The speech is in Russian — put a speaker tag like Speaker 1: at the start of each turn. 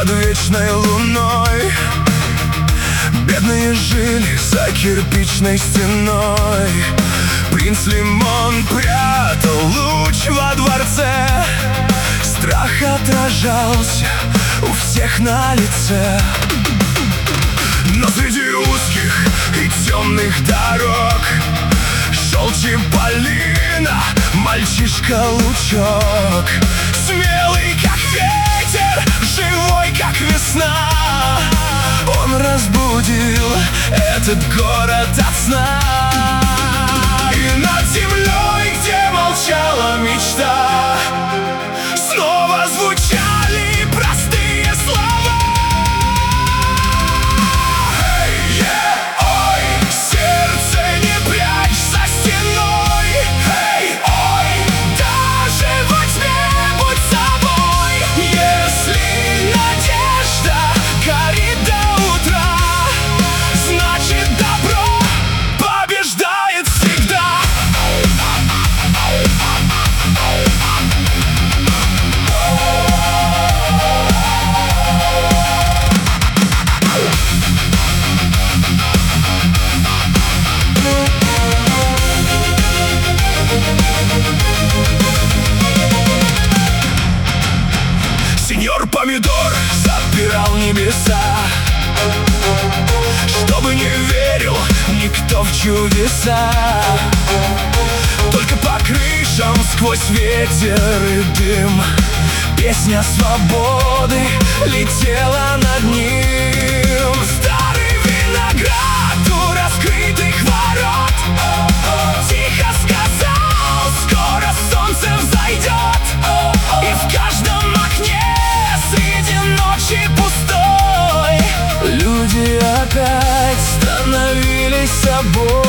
Speaker 1: под вечной луной. Бедные жили за кирпичной стеной. Принц Лимон прятал луч во дворце. Страх отражался у всех на лице. Но среди узких и темных дорог шел Чиполлино, мальчишка-лучок. Смелый, как ветер, живой, как весна. Он разбудил этот город от сна. И над землей, где молчала мечта, снова звучали простые слова. Ой, сердце не прячь за стеной. Ой, даже во тьме будь собой. Если надежда горит до утра, значит добро побеждает всегда. Сеньор Помидор запирал небеса, чтобы не верил никто в чудеса. Только по крышам сквозь ветер и дым песня свободы летела над ним. Старый виноград у раскрытых ворот тихо сказал: скоро солнце взойдет. И в каждом окне среди ночи пустой люди опять становились собой.